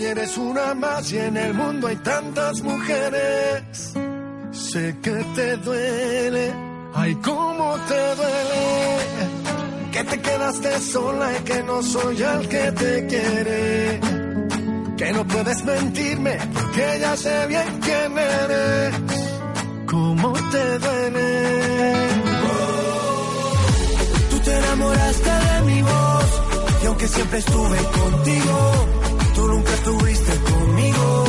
y eres una más y en el mundo hay tantas mujeres. Sé que te duele, ay cómo te duele, que te quedaste sola y que no soy el que te quiere. Que no puedes mentirme porque ya sé bien quién eres. Cómo te duele. Tú te enamoraste de mi voz y aunque siempre estuve contigo, tú nunca estuviste conmigo.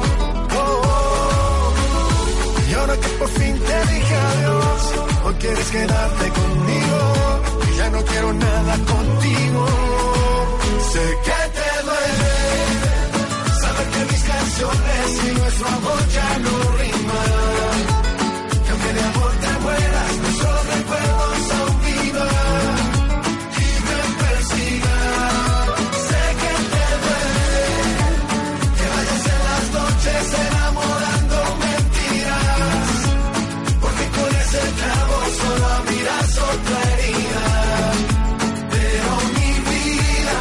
Y ahora que por fin te dije adiós, hoy quieres quedarte conmigo y ya no quiero nada contigo. Sé que te duele saber que mis canciones y nuestro amor ya no riman, que aunque de amor te mueras, nuestros recuerdos aún vivan y me persigan. Sé que te duele que vayas en las noches enamorando mentiras, porque con ese clavo solo abrirás otra herida. Pero mi vida,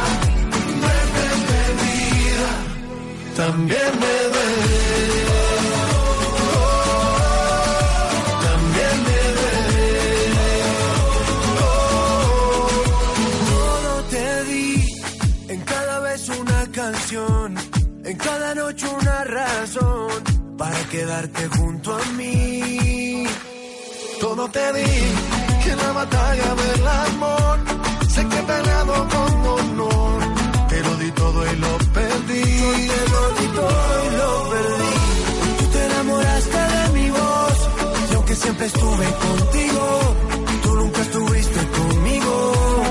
también me duele, también me duele. Todo te di, en cada vez una canción, en cada noche una razón para quedarte junto a mí. Todo te di, que en la batalla del amor sé que he peleado con honor, te lo di todo y lo perdí. Yo te lo di todo y lo perdí. Tú te enamoraste de mi voz y aunque siempre estuve contigo, tú nunca estuviste conmigo.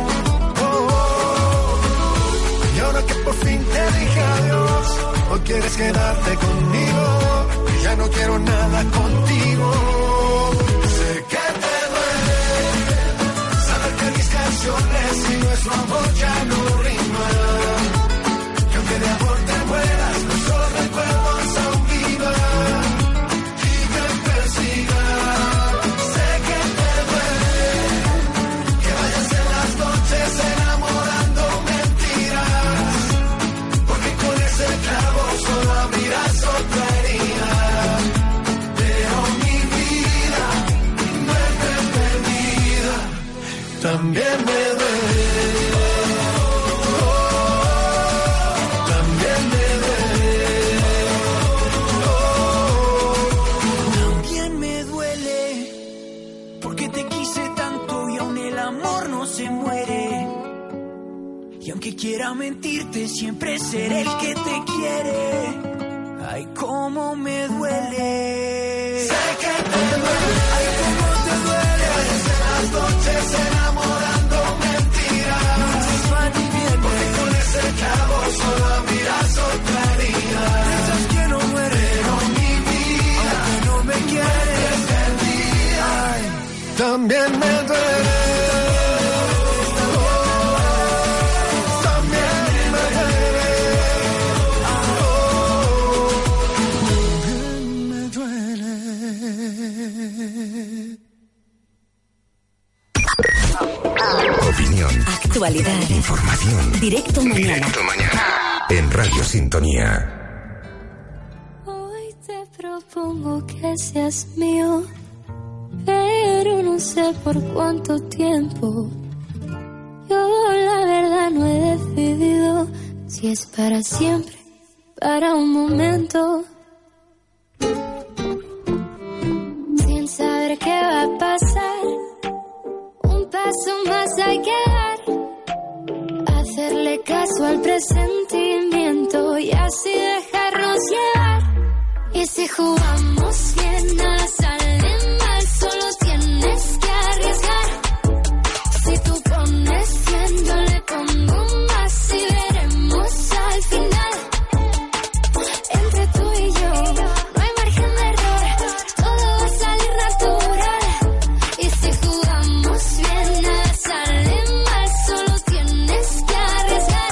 Y ahora que por fin te dije adiós, hoy quieres quedarte conmigo y ya no quiero nada contigo. Sé que te duele saber que mis canciones y nuestro amor ya no riman, que aunque de amor te mueras, nuestros recuerdos aún vivan y me persigan. Sé que te duele que vayas en las noches enamorando mentiras, porque con ese clavo solo abrirás otra herida. Pero mi vida no es perdida, también me duele. Que quiera mentirte, siempre seré el que te quiere. Ay, cómo me duele. Sé que te duele. Ay, cómo te duele. Que vayas en las noches enamorando mentiras. Noches van y vienen, porque con ese clavo solo abrirás otra herida. Esas que no mueren, pero mi vida, aunque no me quieres, perdida. Ay, también me duele. Actualidad. Información. Directo mañana. En Radio Sintonía. Hoy te propongo que seas mío, pero no sé por cuánto tiempo. Yo la verdad no he decidido si es para siempre, para un momento. Sin saber qué va a pasar, un paso más hay que dar. Hacerle caso al presentimiento y así dejarnos llevar. Y si jugamos bien, nada sale mal, solo tienes que arriesgar. Si tú pones 100, yo le pongo más y veremos al final. Entre tú y yo no hay margen de error, todo va a salir natural. Y si jugamos bien, nada sale mal, solo tienes que arriesgar.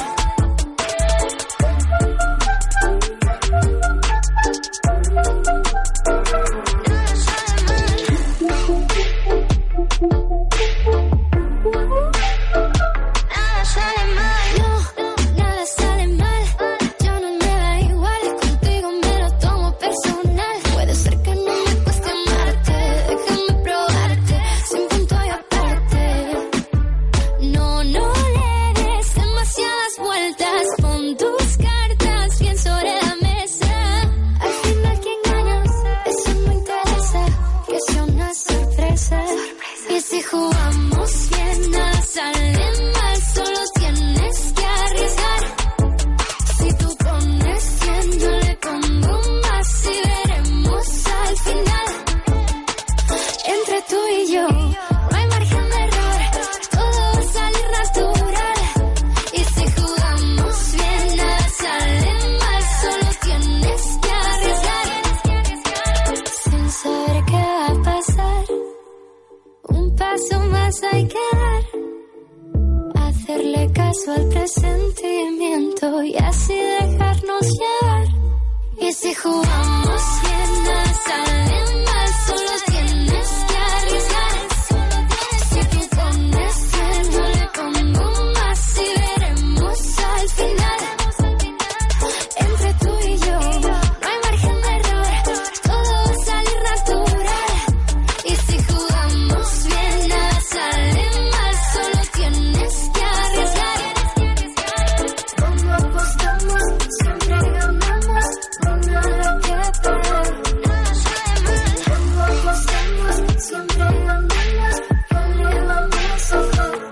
caso al presentimiento y así dejarnos llevar. Y si jugamos bien, nada sale mal, solo tienes que arriesgar. Si tú pones que no le pongo más y veremos al final. Entre tú y yo no hay margen de error, todo va a salir natural. Y si jugamos bien, nada sale mal, solo tienes que arriesgar. Como apostamos, siempre ganamos, no nada que perder. Como apostamos, siempre ganamos, ¿qué le vamos a hacer?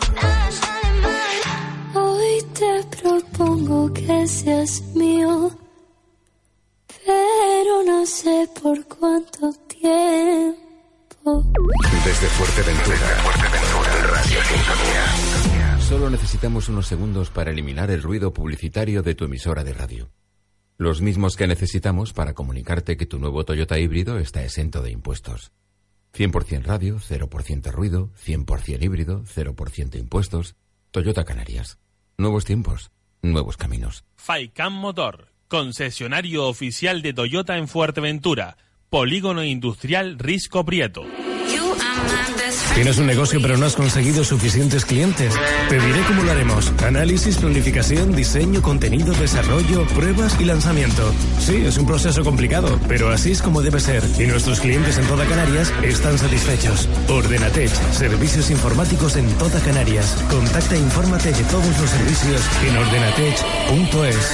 Hoy te propongo que seas mío, pero no sé por cuánto tiempo. Desde Fuerteventura, Radio Sintonía. Solo necesitamos unos segundos para eliminar el ruido publicitario de tu emisora de radio. Los mismos que necesitamos para comunicarte que tu nuevo Toyota híbrido está exento de impuestos. 100% radio, 0% ruido, 100% híbrido, 0% impuestos. Toyota Canarias. Nuevos tiempos, nuevos caminos. Faicán Motor, concesionario oficial de Toyota en Fuerteventura. Polígono Industrial Risco Prieto. ¿Tienes un negocio pero no has conseguido suficientes clientes? Te diré cómo lo haremos. Análisis, planificación, diseño, contenido, desarrollo, pruebas y lanzamiento. Sí, es un proceso complicado, pero así es como debe ser. Y nuestros clientes en toda Canarias están satisfechos. Ordenatech, servicios informáticos en toda Canarias. Contacta e infórmate de todos los servicios en ordenatech.es.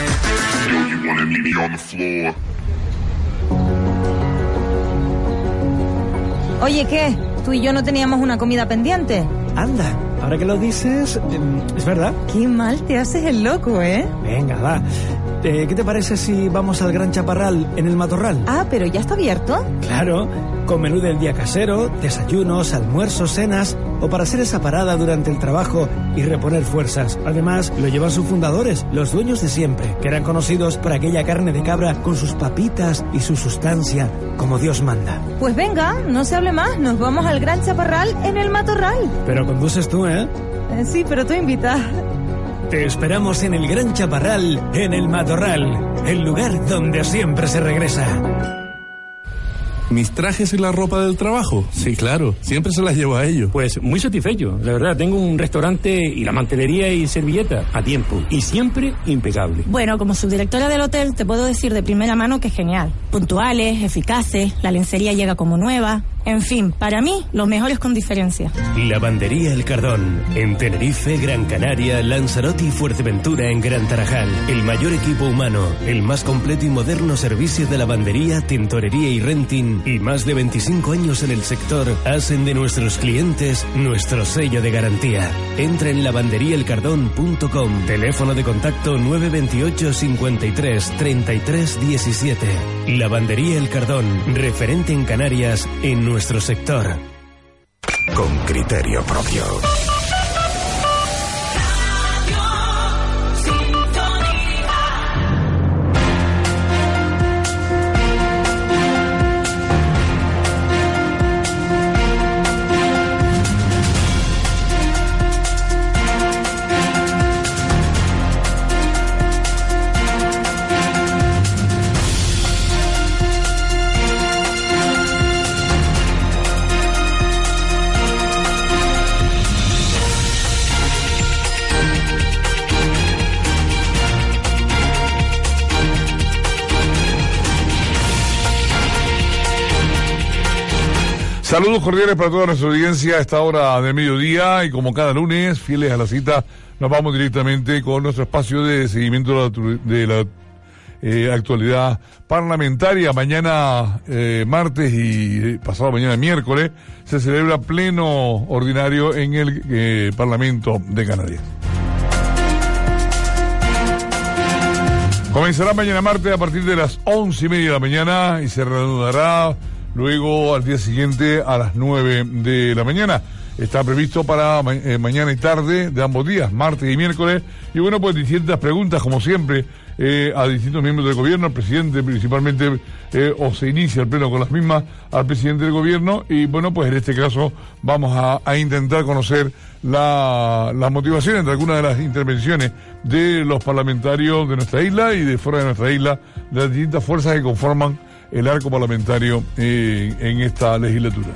Oye, ¿qué? ¿Tú y yo no teníamos una comida pendiente? Anda, ahora que lo dices, es verdad. Qué mal te haces el loco, ¿eh? Venga, va. ¿Qué te parece si vamos al Gran Chaparral en el Matorral? Ah, ¿pero ya está abierto? Claro, con menú del día casero, desayunos, almuerzos, cenas, o para hacer esa parada durante el trabajo y reponer fuerzas. Además, lo llevan sus fundadores, los dueños de siempre, que eran conocidos por aquella carne de cabra con sus papitas y su sustancia, como Dios manda. Pues venga, no se hable más, nos vamos al Gran Chaparral en el Matorral. Pero conduces tú, ¿eh? Sí, pero tú invitas. Te esperamos en el Gran Chaparral, en el Matorral, el lugar donde siempre se regresa. ¿Mis trajes y la ropa del trabajo? Sí, claro, siempre se las llevo a ellos. Pues muy satisfecho, la verdad, tengo un restaurante y la mantelería y servilleta a tiempo y siempre impecable. Bueno, como subdirectora del hotel te puedo decir de primera mano que es genial. Puntuales, eficaces, la lencería llega como nueva. En fin, para mí, los mejores con diferencia. Lavandería El Cardón, en Tenerife, Gran Canaria, Lanzarote y Fuerteventura en Gran Tarajal. El mayor equipo humano, el más completo y moderno servicio de lavandería, tintorería y renting y más de 25 años en el sector hacen de nuestros clientes nuestro sello de garantía. Entra en lavanderiaelcardón.com. Teléfono de contacto 928 53 33 17. Lavandería El Cardón, referente en Canarias en nuestro sector. Con criterio propio. Saludos cordiales para toda nuestra audiencia a esta hora de mediodía y como cada lunes, fieles a la cita, nos vamos directamente con nuestro espacio de seguimiento de la actualidad parlamentaria. Mañana martes y pasado mañana miércoles se celebra pleno ordinario en el Parlamento de Canarias. Comenzará mañana martes a partir de las 11:30 de la mañana y se reanudará luego al día siguiente a las 9 de la mañana. Está previsto para mañana y tarde de ambos días, martes y miércoles. Y bueno, pues distintas preguntas, como siempre, a distintos miembros del gobierno, al presidente principalmente, o se inicia el pleno con las mismas al presidente del gobierno, y bueno, pues en este caso vamos a intentar conocer las motivaciones de algunas de las intervenciones de los parlamentarios de nuestra isla y de fuera de nuestra isla, de las distintas fuerzas que conforman el arco parlamentario en esta legislatura.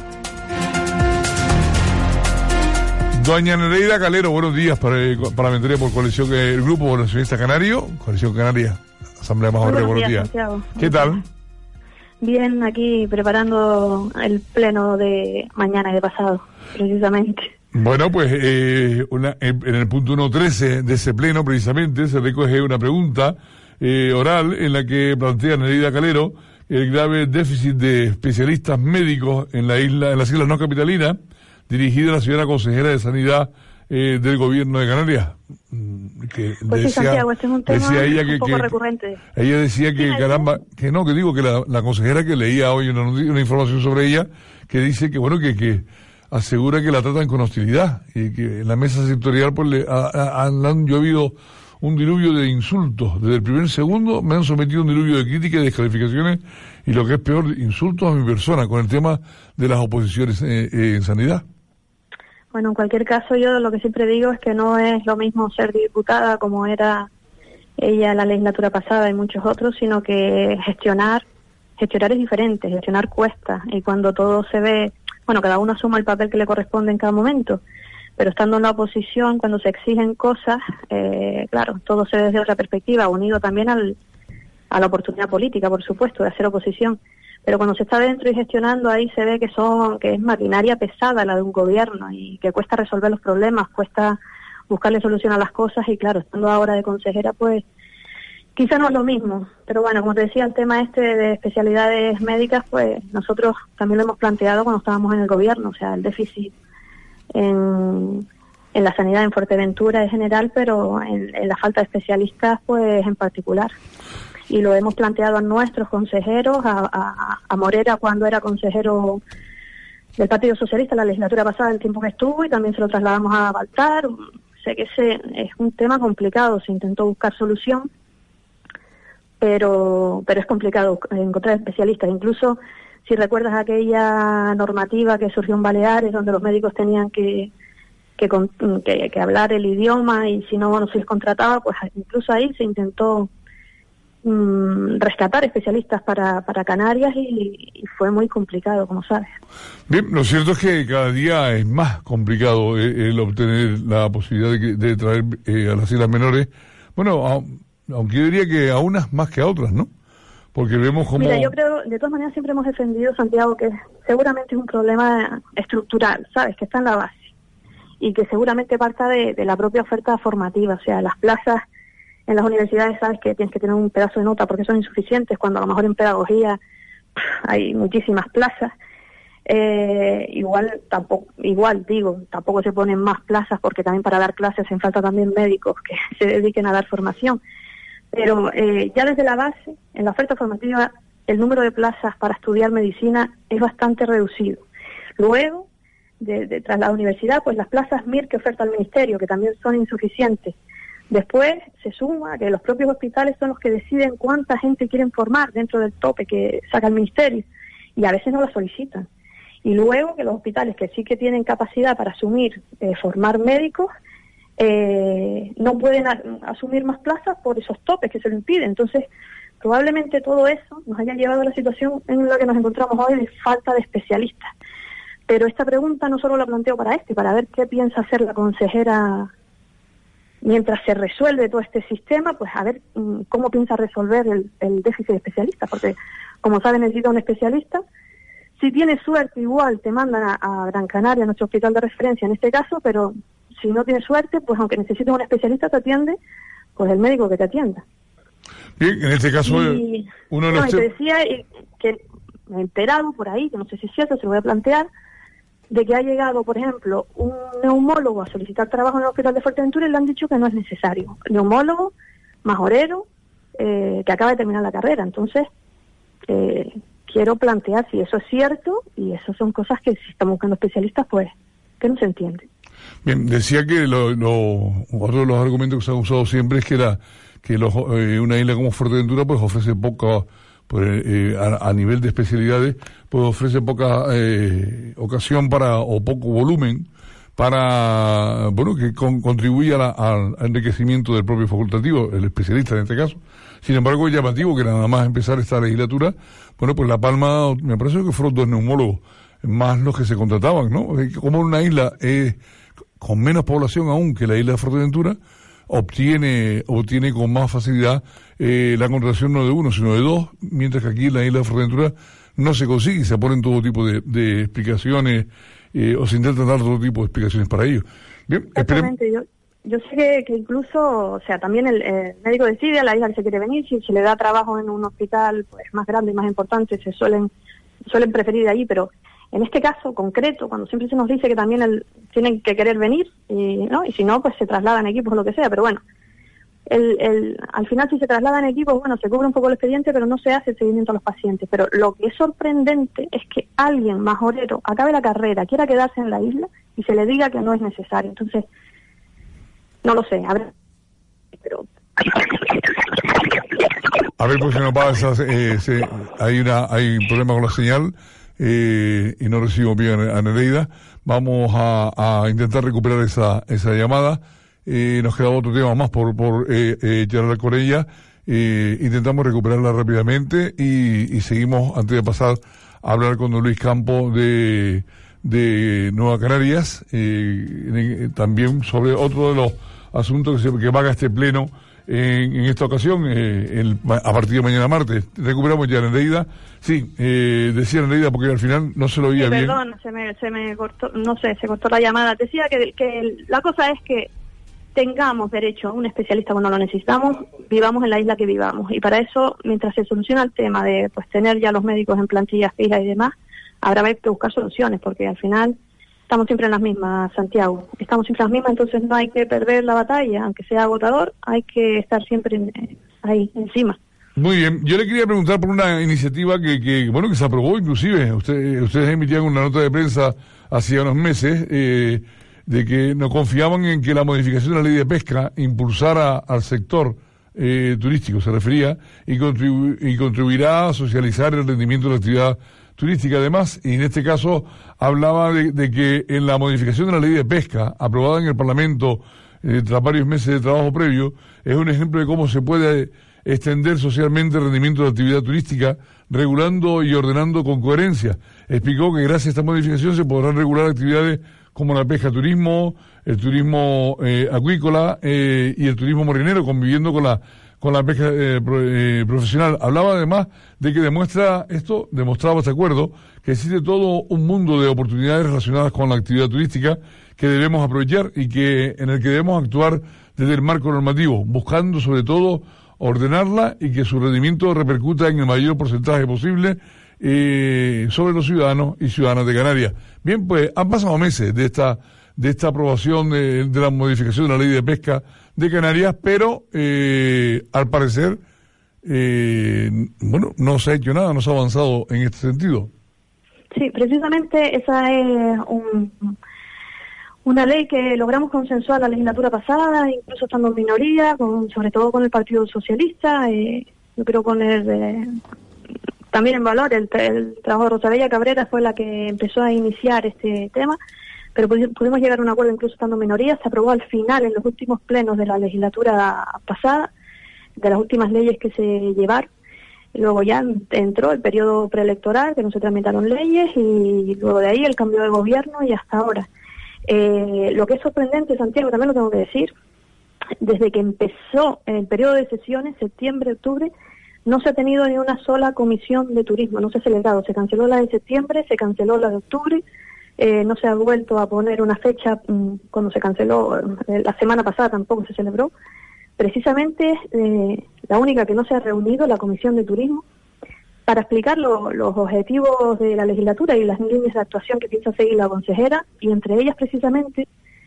Doña Nereida Calero, buenos días, parlamentaria por coalición, el Grupo Nacionalista Canario, Coalición Canaria, Asamblea Majorera, buenos días. Santiago. ¿Qué tal? Bien, aquí preparando el pleno de mañana y de pasado, precisamente. Bueno, pues en el punto 1.13 de ese pleno, precisamente, se recoge una pregunta oral en la que plantea Nereida Calero el grave déficit de especialistas médicos en las islas no capitalinas, dirigida a la señora consejera de Sanidad del Gobierno de Canarias. Que pues decía, sí, Santiago, este es un tema ella un poco recurrente. Ella decía que, caramba, que la consejera que leía hoy una información sobre ella, que dice que, bueno, que asegura que la tratan con hostilidad y que en la mesa sectorial pues le han llovido un diluvio de insultos. Desde el primer segundo me han sometido un diluvio de críticas y descalificaciones y lo que es peor, insultos a mi persona con el tema de las oposiciones en sanidad. Bueno, en cualquier caso, yo lo que siempre digo es que no es lo mismo ser diputada como era ella en la legislatura pasada y muchos otros, sino que gestionar es diferente, gestionar cuesta, y cuando todo se ve, bueno, cada uno asuma el papel que le corresponde en cada momento, pero estando en la oposición, cuando se exigen cosas, claro, todo se ve desde otra perspectiva, unido también a la oportunidad política, por supuesto, de hacer oposición. Pero cuando se está dentro y gestionando, ahí se ve que es maquinaria pesada la de un gobierno y que cuesta resolver los problemas, cuesta buscarle solución a las cosas, y claro, estando ahora de consejera, pues quizá no es lo mismo. Pero bueno, como te decía, el tema de especialidades médicas, pues nosotros también lo hemos planteado cuando estábamos en el gobierno, o sea, el déficit en la sanidad en Fuerteventura en general, pero en la falta de especialistas, pues en particular. Y lo hemos planteado a nuestros consejeros, a Morera cuando era consejero del Partido Socialista la legislatura pasada, el tiempo que estuvo, y también se lo trasladamos a Baltar. Sé que es un tema complicado, se intentó buscar solución, pero es complicado encontrar especialistas. Incluso si recuerdas aquella normativa que surgió en Baleares, donde los médicos tenían que hablar el idioma, y si no se les contrataba, pues incluso ahí se intentó rescatar especialistas para Canarias y fue muy complicado, como sabes. Bien, lo cierto es que cada día es más complicado el obtener la posibilidad de traer a las islas menores, bueno, aunque yo diría que a unas más que a otras, ¿no? Porque vemos como... Mira, yo creo, de todas maneras siempre hemos defendido, Santiago, que seguramente es un problema estructural, ¿sabes? Que está en la base y que seguramente parta de la propia oferta formativa, o sea, las plazas en las universidades, sabes que tienes que tener un pedazo de nota porque son insuficientes, cuando a lo mejor en pedagogía hay muchísimas plazas. Tampoco se ponen más plazas porque también para dar clases hacen falta también médicos que se dediquen a dar formación. Pero ya desde la base, en la oferta formativa, el número de plazas para estudiar medicina es bastante reducido. Luego, tras la universidad, pues las plazas MIR que oferta el Ministerio, que también son insuficientes. Después se suma que los propios hospitales son los que deciden cuánta gente quieren formar dentro del tope que saca el Ministerio, y a veces no la solicitan. Y luego que los hospitales que sí que tienen capacidad para asumir, formar médicos, no pueden asumir más plazas por esos topes que se lo impiden. Entonces, probablemente todo eso nos haya llevado a la situación en la que nos encontramos hoy de falta de especialistas. Pero esta pregunta no solo la planteo para ver qué piensa hacer la consejera mientras se resuelve todo este sistema, pues a ver cómo piensa resolver el déficit de especialistas, porque como saben necesita un especialista. Si tienes suerte, igual te mandan a Gran Canaria, a nuestro hospital de referencia en este caso, pero si no tienes suerte, pues aunque necesites un especialista, te atiende pues el médico que te atienda. Bien, en este caso te decía que me he enterado por ahí, que no sé si es cierto, se lo voy a plantear, de que ha llegado, por ejemplo, un neumólogo a solicitar trabajo en el hospital de Fuerteventura y le han dicho que no es necesario. Neumólogo, majorero, que acaba de terminar la carrera. Entonces, quiero plantear si eso es cierto, y eso son cosas que si estamos buscando especialistas, pues, que no se entiende. Bien, decía que otro de los argumentos que se ha usado siempre es que que una isla como Fuerteventura pues ofrece poca, a nivel de especialidades, pues ofrece poca ocasión o poco volumen para, que contribuya al enriquecimiento del propio facultativo, el especialista en este caso. Sin embargo, es llamativo que nada más empezar esta legislatura, pues La Palma, me parece que fueron 2 neumólogos, más los que se contrataban, ¿no? Como una isla con menos población aún que la isla de Fuerteventura, obtiene con más facilidad la contratación no de 1, sino de 2, mientras que aquí en la isla de Fuerteventura no se consigue, se ponen todo tipo de explicaciones, o se intentan dar todo tipo de explicaciones para ello. Bien, exactamente, yo sé que incluso, o sea, también el médico decide a la isla que se quiere venir, si se le da trabajo en un hospital pues más grande y más importante, se suelen preferir allí, pero en este caso concreto, cuando siempre se nos dice que también tienen que querer venir, y si no, pues se trasladan equipos o lo que sea, pero bueno, al final si se trasladan equipos, bueno, se cubre un poco el expediente, pero no se hace el seguimiento a los pacientes. Pero lo que es sorprendente es que alguien majorero acabe la carrera, quiera quedarse en la isla y se le diga que no es necesario. Entonces, no lo sé, pero... A ver, pues si no pasa, hay un problema con la señal y no recibo bien a Nereida. Vamos a intentar recuperar esa llamada. Nos queda otro tema más por charlar con ella. Intentamos recuperarla rápidamente y seguimos, antes de pasar a hablar con don Luis Campo de Nueva Canarias, también sobre otro de los asuntos que va a este pleno en esta ocasión, a partir de mañana martes. Recuperamos ya a Nereida. Sí, decía Nereida porque al final no se lo oía bien. Perdón, se me cortó, no sé, se cortó la llamada. Decía que la cosa es que tengamos derecho a un especialista cuando lo necesitamos, vivamos en la isla que vivamos. Y para eso, mientras se soluciona el tema de pues tener ya los médicos en plantillas fijas y demás, habrá que buscar soluciones, porque al final estamos siempre en las mismas, Santiago. Estamos siempre en las mismas, entonces no hay que perder la batalla, aunque sea agotador, hay que estar siempre ahí, encima. Muy bien, yo le quería preguntar por una iniciativa que se aprobó inclusive. Ustedes emitían una nota de prensa hacía unos meses, de que no confiaban en que la modificación de la ley de pesca impulsara al sector turístico, se refería, y contribuirá a socializar el rendimiento de la actividad turística. Además, y en este caso hablaba de que en la modificación de la ley de pesca, aprobada en el Parlamento tras varios meses de trabajo previo, es un ejemplo de cómo se puede extender socialmente el rendimiento de la actividad turística, regulando y ordenando con coherencia. Explicó que gracias a esta modificación se podrán regular actividades como la pesca turismo, el turismo acuícola y el turismo morinero, conviviendo con la pesca profesional. Hablaba además de que demostraba este acuerdo que existe todo un mundo de oportunidades relacionadas con la actividad turística que debemos aprovechar y en el que debemos actuar desde el marco normativo, buscando sobre todo ordenarla y que su rendimiento repercuta en el mayor porcentaje posible sobre los ciudadanos y ciudadanas de Canarias. Bien, pues han pasado meses de esta aprobación de la modificación de la ley de pesca de Canarias, pero al parecer no se ha hecho nada, no se ha avanzado en este sentido. Sí, precisamente esa es una ley que logramos consensuar la legislatura pasada, incluso estando en minoría, sobre todo con el Partido Socialista. Yo quiero poner también en valor el trabajo de Rosalía Cabrera, fue la que empezó a iniciar este tema, pero pudimos llegar a un acuerdo incluso estando en minoría. Se aprobó al final, en los últimos plenos de la legislatura pasada, de las últimas leyes que se llevaron. Luego ya entró el periodo preelectoral, que no se tramitaron leyes, y luego de ahí el cambio de gobierno y hasta ahora. Lo que es sorprendente, Santiago, también lo tengo que decir, desde que empezó el periodo de sesiones, septiembre, octubre, no se ha tenido ni una sola comisión de turismo, no se ha celebrado. Se canceló la de septiembre, se canceló la de octubre, no se ha vuelto a poner una fecha cuando se canceló, la semana pasada tampoco se celebró. Precisamente la única que no se ha reunido, la Comisión de Turismo, para explicar los objetivos de la legislatura y las líneas de actuación que piensa seguir la consejera, y entre ellas precisamente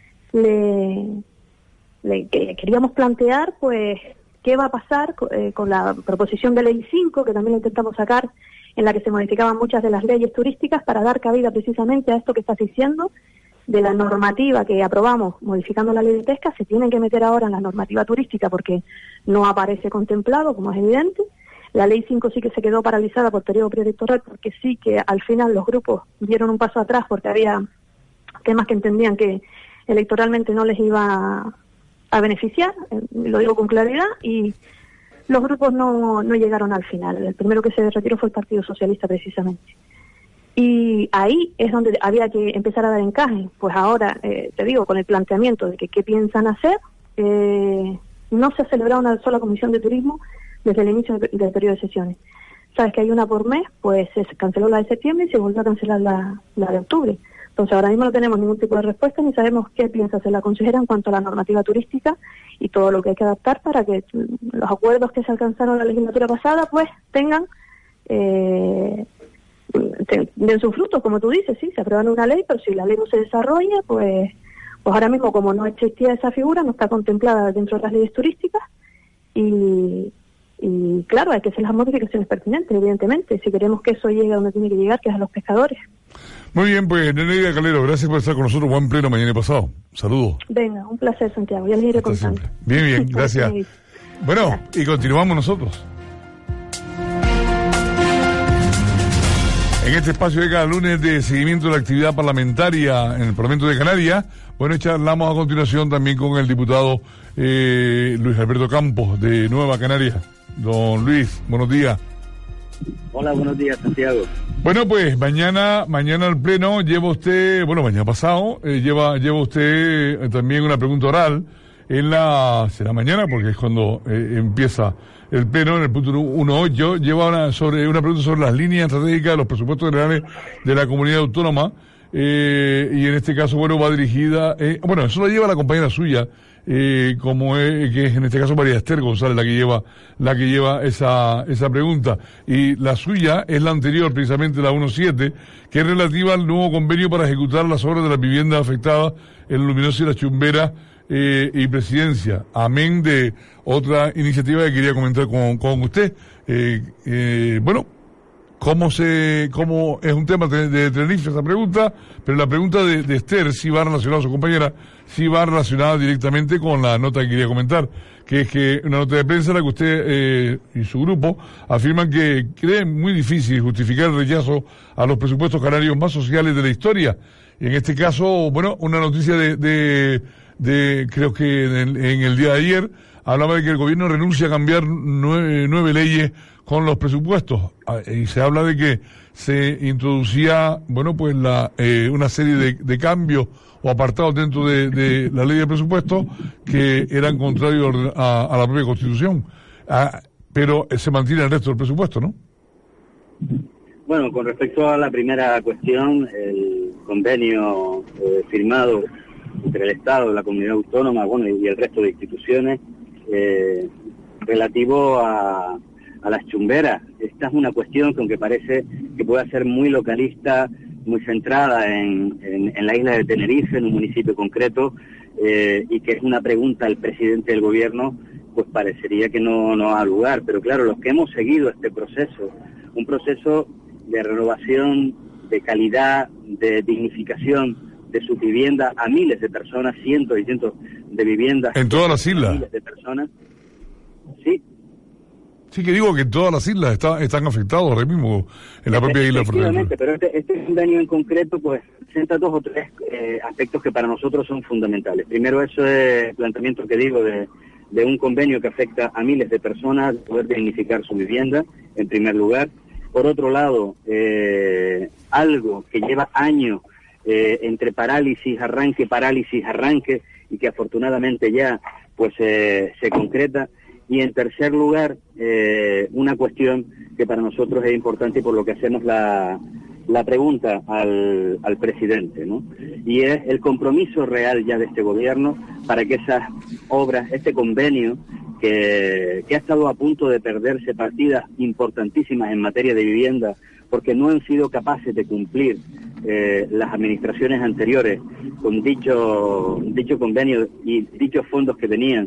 queríamos plantear pues qué va a pasar con la proposición de ley 5, que también la intentamos sacar, en la que se modificaban muchas de las leyes turísticas para dar cabida precisamente a esto que estás diciendo, de la normativa que aprobamos modificando la ley de pesca se tienen que meter ahora en la normativa turística porque no aparece contemplado, como es evidente. La ley 5 sí que se quedó paralizada por periodo preelectoral porque sí que al final los grupos dieron un paso atrás porque había temas que entendían que electoralmente no les iba a beneficiar, lo digo con claridad, y los grupos no llegaron al final. El primero que se retiró fue el Partido Socialista precisamente. Y ahí es donde había que empezar a dar encaje. Pues ahora, te digo, con el planteamiento de que qué piensan hacer, no se ha celebrado una sola comisión de turismo desde el inicio del periodo de sesiones. Sabes que hay una por mes, pues se canceló la de septiembre y se volvió a cancelar la de octubre. Entonces ahora mismo no tenemos ningún tipo de respuesta ni sabemos qué piensa hacer la consejera en cuanto a la normativa turística y todo lo que hay que adaptar para que los acuerdos que se alcanzaron en la legislatura pasada pues tengan den sus frutos, como tú dices. Sí, se aprueban una ley, pero si la ley no se desarrolla, pues ahora mismo como no existía esa figura, no está contemplada dentro de las leyes turísticas y claro, hay que hacer las modificaciones pertinentes, evidentemente, si queremos que eso llegue a donde tiene que llegar, que es a los pescadores. Muy bien, pues Nereida Calero, gracias por estar con nosotros. Buen pleno mañana y pasado. Saludos. Venga, un placer, Santiago, ya les iré contando. Bien, gracias. Bueno, y continuamos nosotros. En este espacio de cada lunes de seguimiento de la actividad parlamentaria en el Parlamento de Canarias, bueno, charlamos a continuación también con el diputado Luis Alberto Campos de Nueva Canarias. Don Luis, buenos días. Hola, buenos días, Santiago. Bueno, pues mañana al pleno lleva usted, bueno, mañana pasado, lleva usted también una pregunta oral será mañana porque es cuando empieza el pleno, en el punto 1.8, lleva una pregunta sobre las líneas estratégicas de los presupuestos generales de la comunidad autónoma, y en este caso, bueno, va dirigida, eso lo lleva la compañera suya, que es en este caso María Esther González la que lleva esa pregunta, y la suya es la anterior, precisamente la 1.7, que es relativa al nuevo convenio para ejecutar las obras de las viviendas afectadas en la Luminosa y la Chumbera, y Presidencia, amén de otra iniciativa que quería comentar con usted. Cómo es un tema de Tenerife esa pregunta, pero la pregunta de Esther sí va relacionada, su compañera, sí va relacionada directamente con la nota que quería comentar, que es que una nota de prensa en la que usted y su grupo afirman que creen muy difícil justificar el rechazo a los presupuestos canarios más sociales de la historia. Y en este caso, bueno, una noticia creo que en el día de ayer hablaba de que el gobierno renuncia a cambiar nueve leyes con los presupuestos, y se habla de que se introducía, bueno, pues una serie de cambios o apartados dentro de la ley de presupuestos que eran contrarios a la propia Constitución, pero se mantiene el resto del presupuesto, ¿no? Bueno, con respecto a la primera cuestión, el convenio firmado entre el Estado, la comunidad autónoma, bueno, y el resto de instituciones, relativo a las chumberas. Esta es una cuestión que, aunque parece que pueda ser muy localista, muy centrada en la isla de Tenerife, en un municipio concreto, y que es una pregunta al presidente del gobierno, pues parecería que no ha lugar. Pero claro, los que hemos seguido este proceso, un proceso de renovación, de calidad, de dignificación de su vivienda a miles de personas, cientos y cientos de viviendas. En todas las islas. Miles de personas. Sí. Sí, que digo que en todas las islas están afectados ahora mismo, en la propia isla. Efectivamente, pero este convenio en concreto, pues, presenta dos o tres aspectos que para nosotros son fundamentales. Primero, eso es el planteamiento que digo de un convenio que afecta a miles de personas, poder dignificar su vivienda, en primer lugar. Por otro lado, algo que lleva años entre parálisis, arranque, y que afortunadamente ya pues se concreta. Y en tercer lugar, una cuestión que para nosotros es importante y por lo que hacemos la pregunta al presidente, ¿no? Y es el compromiso real ya de este gobierno para que esas obras, este convenio que ha estado a punto de perderse partidas importantísimas en materia de vivienda porque no han sido capaces de cumplir las administraciones anteriores con dicho convenio y dichos fondos que tenían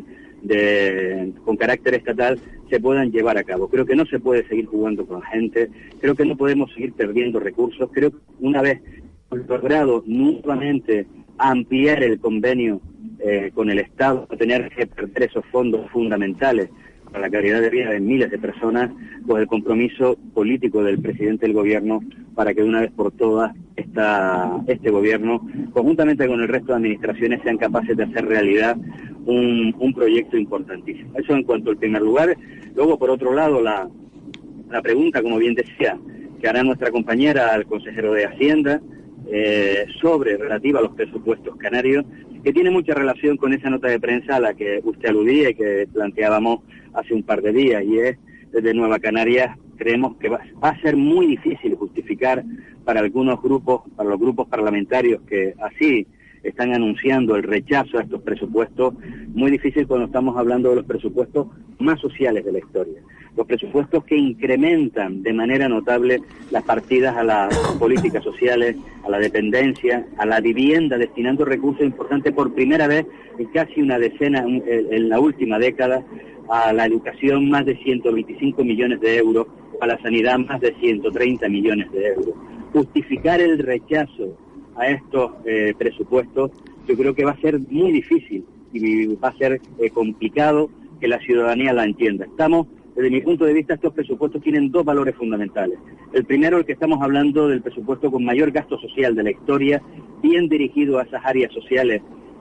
con carácter estatal, se puedan llevar a cabo. Creo que no se puede seguir jugando con la gente, creo que no podemos seguir perdiendo recursos, creo que una vez logrado nuevamente ampliar el convenio con el Estado, no tener que perder esos fondos fundamentales para la calidad de vida de miles de personas, pues el compromiso político del presidente del gobierno para que de una vez por todas este gobierno, conjuntamente con el resto de administraciones, sean capaces de hacer realidad un proyecto importantísimo. Eso en cuanto al primer lugar. Luego, por otro lado, la pregunta, como bien decía, que hará nuestra compañera al consejero de Hacienda, relativa a los presupuestos canarios, que tiene mucha relación con esa nota de prensa a la que usted aludía y que planteábamos hace un par de días, y es, desde Nueva Canarias creemos que va a ser muy difícil justificar para algunos grupos, para los grupos parlamentarios que así están anunciando el rechazo a estos presupuestos, muy difícil cuando estamos hablando de los presupuestos más sociales de la historia. Los presupuestos que incrementan de manera notable las partidas a las políticas sociales, a la dependencia, a la vivienda, destinando recursos importantes por primera vez en casi una decena, en la última década, a la educación más de 125 millones de euros, a la sanidad más de 130 millones de euros. Justificar el rechazo a estos presupuestos yo creo que va a ser muy difícil y va a ser complicado que la ciudadanía la entienda. Desde mi punto de vista, estos presupuestos tienen dos valores fundamentales. El primero, el que estamos hablando del presupuesto con mayor gasto social de la historia, bien dirigido a esas áreas sociales,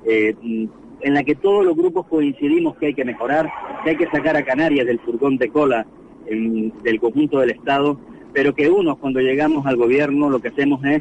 en la que todos los grupos coincidimos que hay que mejorar, que hay que sacar a Canarias del furgón de cola del conjunto del Estado, pero que unos, cuando llegamos al gobierno, lo que hacemos es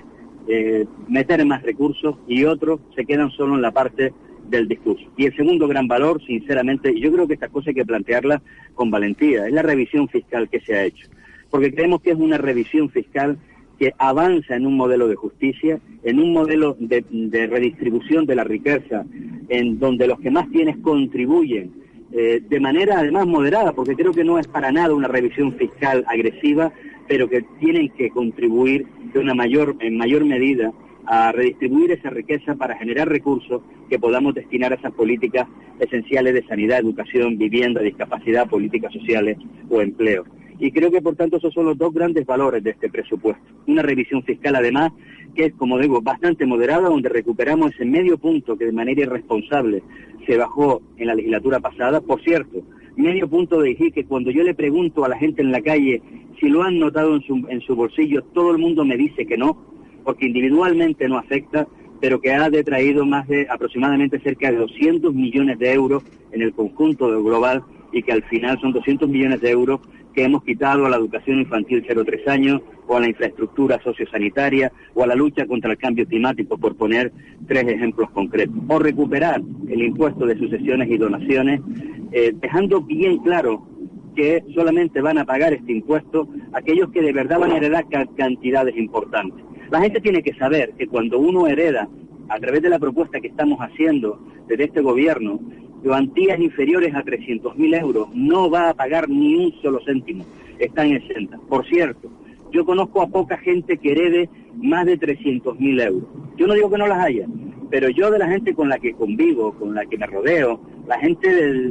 meter más recursos y otros se quedan solo en la parte del discurso. Y el segundo gran valor, sinceramente, y yo creo que estas cosas hay que plantearlas con valentía, es la revisión fiscal que se ha hecho. Porque creemos que es una revisión fiscal que avanza en un modelo de justicia, en un modelo de redistribución de la riqueza, en donde los que más tienen contribuyen de manera además moderada, porque creo que no es para nada una revisión fiscal agresiva, pero que tienen que contribuir en mayor medida a redistribuir esa riqueza para generar recursos que podamos destinar a esas políticas esenciales de sanidad, educación, vivienda, discapacidad, políticas sociales o empleo. Y creo que, por tanto, esos son los dos grandes valores de este presupuesto. Una revisión fiscal, además, que es, como digo, bastante moderada, donde recuperamos ese medio punto que de manera irresponsable se bajó en la legislatura pasada. Por cierto, medio punto de decir que cuando yo le pregunto a la gente en la calle si lo han notado en su bolsillo, todo el mundo me dice que no, porque individualmente no afecta, pero que ha detraído más de aproximadamente cerca de 200 millones de euros en el conjunto global, y que al final son 200 millones de euros que hemos quitado a la educación infantil 0-3 años, o a la infraestructura sociosanitaria, o a la lucha contra el cambio climático, por poner 3 ejemplos concretos. O recuperar el impuesto de sucesiones y donaciones, dejando bien claro que solamente van a pagar este impuesto aquellos que de verdad van a heredar cantidades importantes. La gente tiene que saber que cuando uno hereda, a través de la propuesta que estamos haciendo desde este gobierno, cuantías inferiores a 300.000 euros, no va a pagar ni un solo céntimo, están exentas. Por cierto, yo conozco a poca gente que herede más de 300.000 euros. Yo no digo que no las haya, pero yo, de la gente con la que convivo, con la que me rodeo, la gente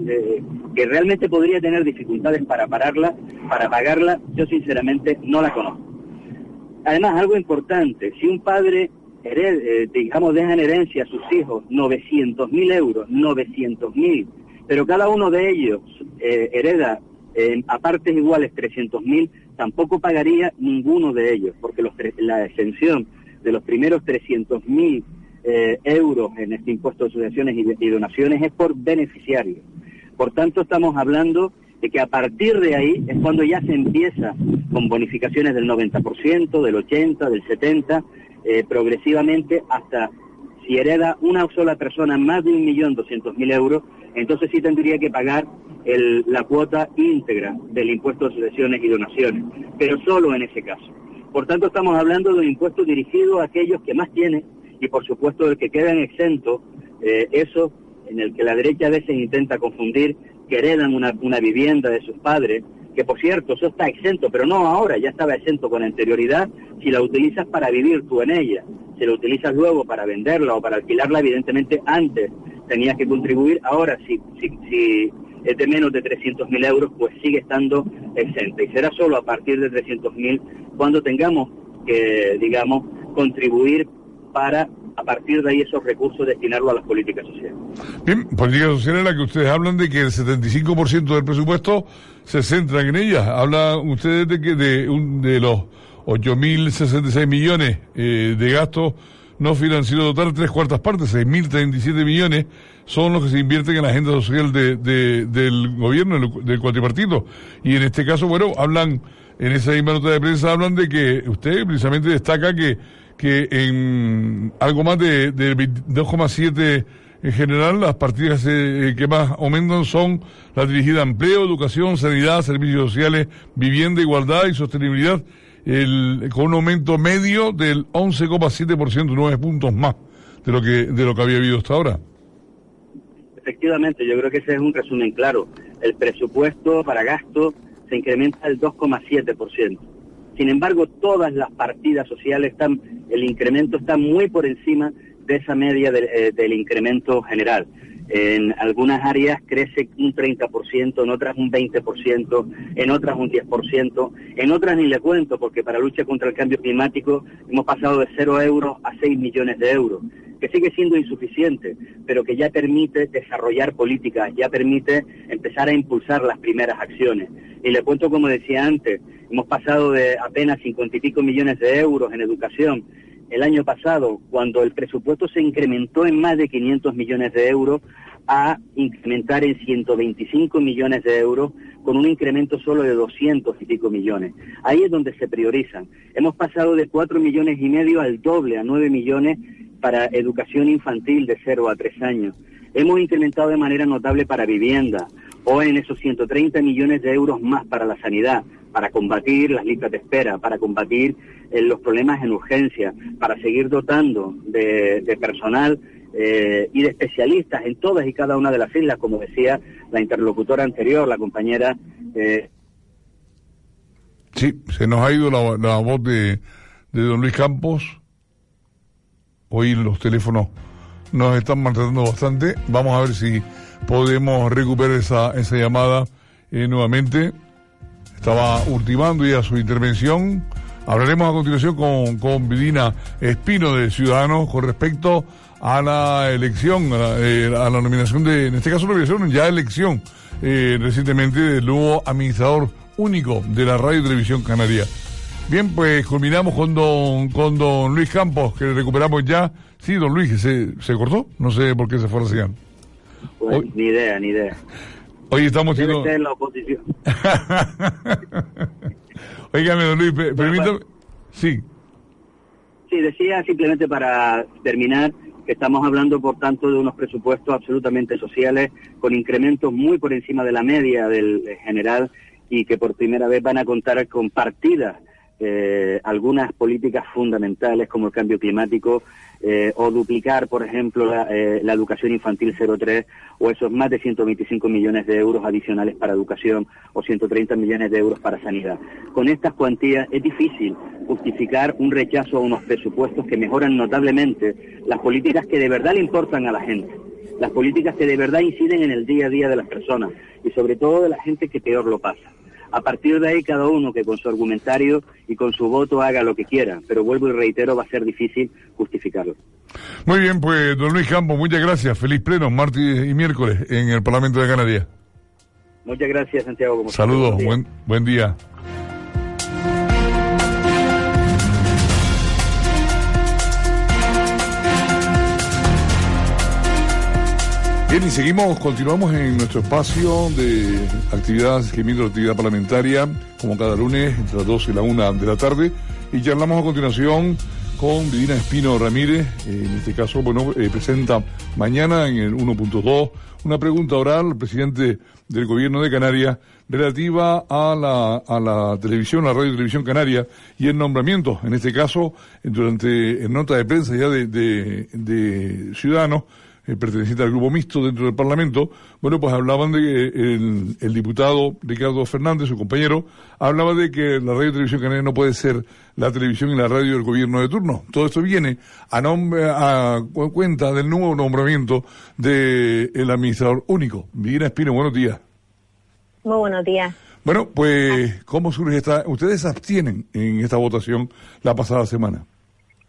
que realmente podría tener dificultades para pagarla, yo sinceramente no la conozco. Además, algo importante, si un padre deja en herencia a sus hijos 900.000 euros, 900.000, pero cada uno de ellos hereda a partes iguales 300.000, tampoco pagaría ninguno de ellos, porque la exención de los primeros 300.000 euros en este impuesto de sucesiones y donaciones es por beneficiarios. Por tanto, estamos hablando de que a partir de ahí es cuando ya se empieza con bonificaciones del 90%, del 80%, del 70%, progresivamente hasta, si hereda una sola persona más de 1.200.000 euros, entonces sí tendría que pagar la cuota íntegra del impuesto de sucesiones y donaciones, pero solo en ese caso. Por tanto, estamos hablando de un impuesto dirigido a aquellos que más tienen, y por supuesto el que quedan exentos, eso en el que la derecha a veces intenta confundir, que heredan una vivienda de sus padres, que por cierto, eso está exento, pero no ahora, ya estaba exento con anterioridad. Si la utilizas para vivir tú en ella, si la utilizas luego para venderla o para alquilarla, evidentemente antes tenías que contribuir. Ahora, si es de menos de 300.000 euros, pues sigue estando exenta, y será solo a partir de 300.000 cuando tengamos que, digamos, contribuir para a partir de ahí esos recursos destinarlos a las políticas sociales. Bien, política social en la que ustedes hablan de que el 75% del presupuesto se centran en ellas. Hablan ustedes de que de los 8.066 millones de gastos no financieros total, 3/4 partes, 6.037 millones son los que se invierten en la agenda social del gobierno, del cuatripartito. Y en este caso, bueno, hablan, en esa misma nota de prensa, hablan de que usted precisamente destaca que en algo más de 2,7 en general, las partidas que más aumentan son las dirigidas a empleo, educación, sanidad, servicios sociales, vivienda, igualdad y sostenibilidad, con un aumento medio del 11,7%, 9 puntos más de lo que había habido hasta ahora. Efectivamente, yo creo que ese es un resumen claro. El presupuesto para gasto se incrementa el 2,7%. Sin embargo, todas las partidas sociales el incremento está muy por encima de esa media del incremento general. En algunas áreas crece un 30%, en otras un 20%, en otras un 10%, en otras ni le cuento, porque para lucha contra el cambio climático hemos pasado de 0 euros a 6 millones de euros, que sigue siendo insuficiente, pero que ya permite desarrollar políticas, ya permite empezar a impulsar las primeras acciones. Y le cuento, como decía antes, hemos pasado de apenas 50 y pico millones de euros en educación el año pasado, cuando el presupuesto se incrementó en más de 500 millones de euros, a incrementar en 125 millones de euros, con un incremento solo de 200 y pico millones. Ahí es donde se priorizan. Hemos pasado de 4 millones y medio al doble, a 9 millones para educación infantil de 0 a 3 años. Hemos incrementado de manera notable para vivienda, o en esos 130 millones de euros más para la sanidad, para combatir las listas de espera, para combatir los problemas en urgencia, para seguir dotando de personal y de especialistas en todas y cada una de las islas, como decía la interlocutora anterior, la compañera. Sí, se nos ha ido la voz de don Luis Campos. Hoy los teléfonos nos están maltratando bastante. Vamos a ver si podemos recuperar esa llamada nuevamente. Estaba ultimando ya su intervención. Hablaremos a continuación con Vidina Espino de Ciudadanos con respecto a la elección, a la nominación en este caso nominación, ya elección recientemente del nuevo administrador único de la Radio y Televisión Canaria. Bien, pues culminamos con don Luis Campos, que recuperamos ya. Sí, don Luis, ¿se cortó? No sé por qué se fue la señal. Pues, ni idea. Hoy estamos Debe ser la oposición. Óigame, don Luis, permítame. Sí. Sí, decía simplemente para terminar que estamos hablando, por tanto, de unos presupuestos absolutamente sociales, con incrementos muy por encima de la media del general, y que por primera vez van a contar con partidas, algunas políticas fundamentales como el cambio climático, o duplicar, por ejemplo, la educación infantil 0-3, o esos más de 125 millones de euros adicionales para educación, o 130 millones de euros para sanidad. Con estas cuantías es difícil justificar un rechazo a unos presupuestos que mejoran notablemente las políticas que de verdad le importan a la gente, las políticas que de verdad inciden en el día a día de las personas, y sobre todo de la gente que peor lo pasa. A partir de ahí, cada uno que con su argumentario y con su voto haga lo que quiera, pero vuelvo y reitero, va a ser difícil justificarlo. Muy bien, pues don Luis Campos, muchas gracias. Feliz pleno, martes y miércoles en el Parlamento de Canarias. Muchas gracias, Santiago. Saludos, buen día. Bien, y continuamos en nuestro espacio de seguimiento de actividad parlamentaria, como cada lunes, entre las 2 y la 1 de la tarde, y charlamos a continuación con Vidina Espino Ramírez. En este caso, presenta mañana en el 1.2 una pregunta oral al presidente del Gobierno de Canarias relativa a la televisión, la radio y televisión canaria, y el nombramiento, en este caso, en nota de prensa ya de Ciudadanos, perteneciente al grupo mixto dentro del Parlamento. Bueno, pues hablaban de que el diputado Ricardo Fernández, su compañero, hablaba de que la radio y televisión canaria no puede ser la televisión y la radio del gobierno de turno. Todo esto viene a cuenta del nuevo nombramiento del administrador único. Vidina Espino, buenos días. Muy buenos días. Bueno, pues, ¿cómo surge ustedes se abstienen en esta votación la pasada semana?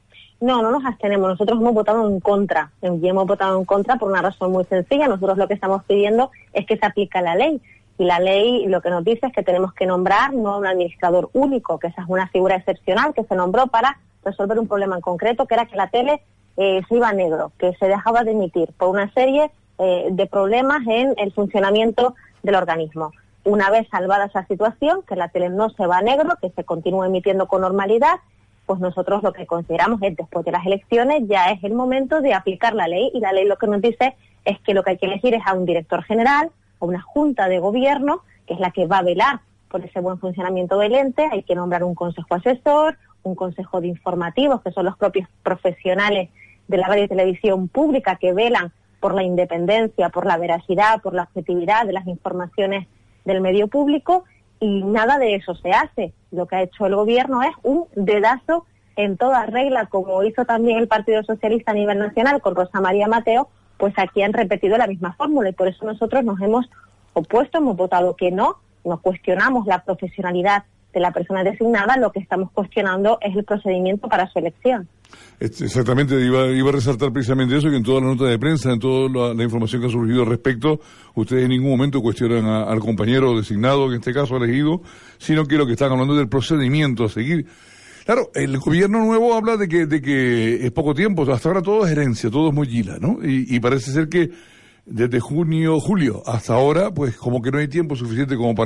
No nos abstenemos. Nosotros hemos votado en contra. Y hemos votado en contra por una razón muy sencilla. Nosotros lo que estamos pidiendo es que se aplique la ley. Y la ley lo que nos dice es que tenemos que nombrar no a un administrador único, que esa es una figura excepcional que se nombró para resolver un problema en concreto, que era que la tele se iba a negro, que se dejaba de emitir por una serie de problemas en el funcionamiento del organismo. Una vez salvada esa situación, que la tele no se va a negro, que se continúe emitiendo con normalidad, pues nosotros lo que consideramos es, después de las elecciones, ya es el momento de aplicar la ley, y la ley lo que nos dice es que lo que hay que elegir es a un director general, a una junta de gobierno, que es la que va a velar por ese buen funcionamiento del ente. Hay que nombrar un consejo asesor, un consejo de informativos, que son los propios profesionales de la radio y televisión pública que velan por la independencia, por la veracidad, por la objetividad de las informaciones del medio público, y nada de eso se hace. Lo que ha hecho el gobierno es un dedazo en toda regla, como hizo también el Partido Socialista a nivel nacional con Rosa María Mateo. Pues aquí han repetido la misma fórmula, y por eso nosotros nos hemos opuesto, hemos votado que no cuestionamos la profesionalidad de la persona designada, lo que estamos cuestionando es el procedimiento para su elección. Exactamente, iba a resaltar precisamente eso, que en toda la nota de prensa, en toda la información que ha surgido al respecto, ustedes en ningún momento cuestionan al compañero designado, en este caso elegido, sino que lo que están hablando es del procedimiento a seguir. Claro, el gobierno nuevo habla de que es poco tiempo, hasta ahora todo es herencia, todo es mochila, ¿no? Y parece ser que desde julio hasta ahora, pues como que no hay tiempo suficiente como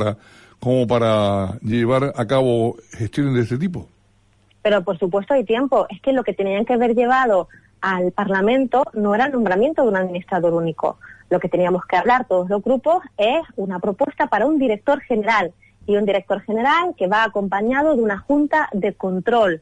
para llevar a cabo gestiones de este tipo. Pero por supuesto hay tiempo. Es que lo que tenían que haber llevado al Parlamento no era el nombramiento de un administrador único. Lo que teníamos que hablar todos los grupos es una propuesta para un director general, y un director general que va acompañado de una junta de control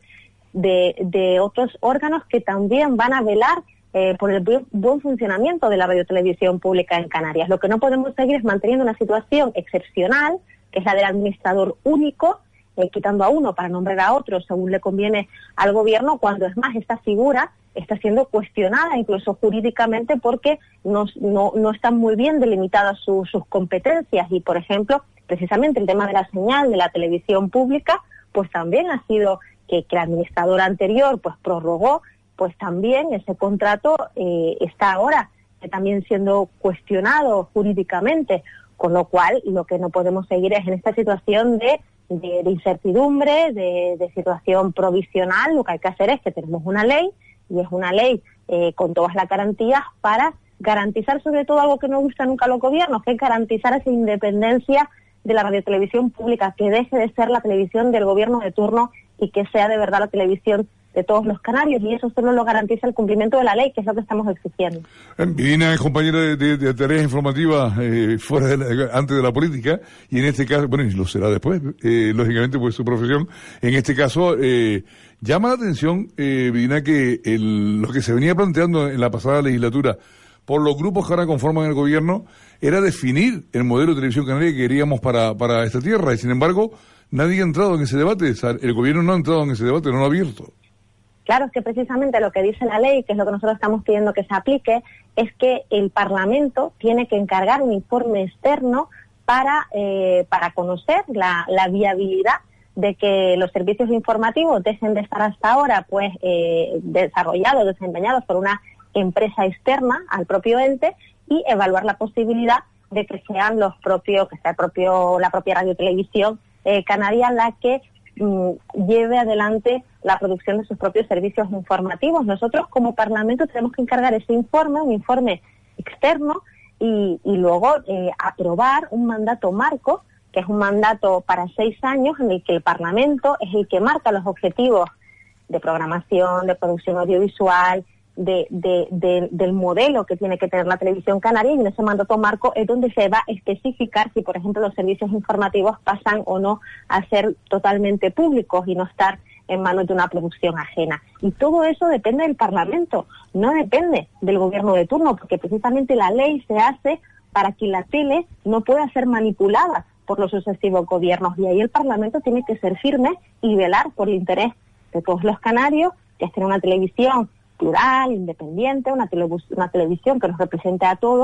de otros órganos que también van a velar por el buen funcionamiento de la radiotelevisión pública en Canarias. Lo que no podemos seguir es manteniendo una situación excepcional, que es la del administrador único, quitando a uno para nombrar a otro según le conviene al gobierno, cuando es más esta figura está siendo cuestionada incluso jurídicamente porque no están muy bien delimitadas sus competencias. Y, por ejemplo, precisamente el tema de la señal de la televisión pública, pues también ha sido que el administrador anterior pues prorrogó, pues también ese contrato está ahora también siendo cuestionado jurídicamente, con lo cual lo que no podemos seguir es en esta situación de incertidumbre, de situación provisional. Lo que hay que hacer es que tenemos una ley, y es una ley con todas las garantías para garantizar sobre todo algo que no gusta nunca a los gobiernos, que es garantizar esa independencia de la radiotelevisión pública, que deje de ser la televisión del gobierno de turno y que sea de verdad la televisión de todos los canarios, y eso solo lo garantiza el cumplimiento de la ley, que es lo que estamos exigiendo. Vidina es compañera de tareas informativas antes de la política, y en este caso, bueno, y lo será después, lógicamente, pues su profesión. En este caso, llama la atención, Vidina, que lo que se venía planteando en la pasada legislatura por los grupos que ahora conforman el gobierno era definir el modelo de televisión canaria que queríamos para esta tierra, y sin embargo, nadie ha entrado en ese debate. O sea, el gobierno no ha entrado en ese debate, no lo ha abierto. Claro, es que precisamente lo que dice la ley, que es lo que nosotros estamos pidiendo que se aplique, es que el Parlamento tiene que encargar un informe externo para conocer la viabilidad de que los servicios informativos dejen de estar hasta ahora pues desarrollados, desempeñados por una empresa externa al propio ente, y evaluar la posibilidad de que sean los propios, que sea la propia radiotelevisión canaria la que lleve adelante la producción de sus propios servicios informativos. Nosotros como Parlamento tenemos que encargar ese informe, un informe externo, y luego aprobar un mandato marco, que es un mandato para 6 años, en el que el Parlamento es el que marca los objetivos de programación, de producción audiovisual, del modelo que tiene que tener la televisión canaria, y en ese mandato marco es donde se va a especificar si, por ejemplo, los servicios informativos pasan o no a ser totalmente públicos y no estar en manos de una producción ajena. Y todo eso depende del Parlamento, no depende del gobierno de turno, porque precisamente la ley se hace para que la tele no pueda ser manipulada por los sucesivos gobiernos, y ahí el Parlamento tiene que ser firme y velar por el interés de todos los canarios, que es tener una televisión plural, independiente, una televisión que nos represente a todos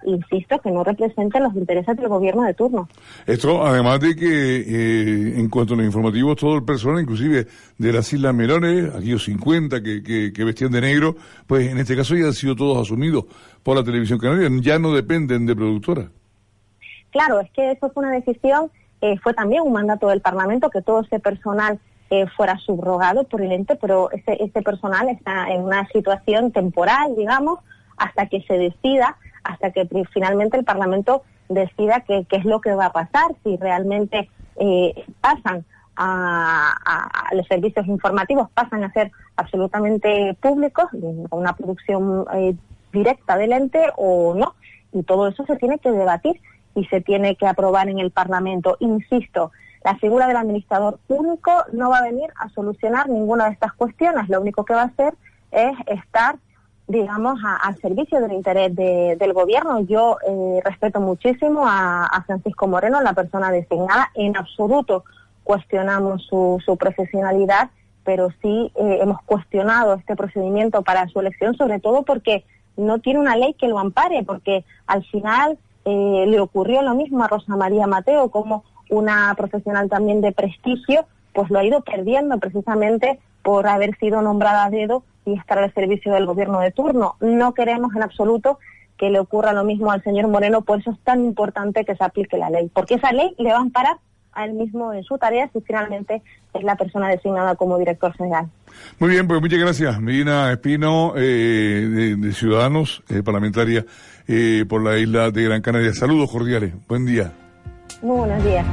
insisto, que no representen los intereses del gobierno de turno. Esto, además de que, en cuanto a los informativos, todo el personal, inclusive de las Islas Merones, aquellos 50 que vestían de negro, pues en este caso ya han sido todos asumidos por la televisión canaria, ya no dependen de productora. Claro, es que eso fue una decisión, fue también un mandato del Parlamento que todo ese personal fuera subrogado por el ente, pero ese personal está en una situación temporal, digamos, hasta que se decida, hasta que finalmente el Parlamento decida qué es lo que va a pasar, si realmente pasan a los servicios informativos, pasan a ser absolutamente públicos, con una producción directa del ente o no, y todo eso se tiene que debatir y se tiene que aprobar en el Parlamento. Insisto, la figura del administrador único no va a venir a solucionar ninguna de estas cuestiones. Lo único que va a hacer es estar, digamos, al servicio del interés del gobierno. Yo respeto muchísimo a Francisco Moreno, la persona designada. En absoluto cuestionamos su profesionalidad, pero sí hemos cuestionado este procedimiento para su elección, sobre todo porque no tiene una ley que lo ampare, porque al final le ocurrió lo mismo a Rosa María Mateo, como una profesional también de prestigio, pues lo ha ido perdiendo precisamente por haber sido nombrada a dedo y estar al servicio del gobierno de turno. No queremos en absoluto que le ocurra lo mismo al señor Moreno, por eso es tan importante que se aplique la ley, porque esa ley le va a amparar a él mismo en su tarea si finalmente es la persona designada como director general. Muy bien, pues muchas gracias, Medina Espino, de Ciudadanos, parlamentaria por la isla de Gran Canaria. Saludos cordiales, buen día. Muy buenos días.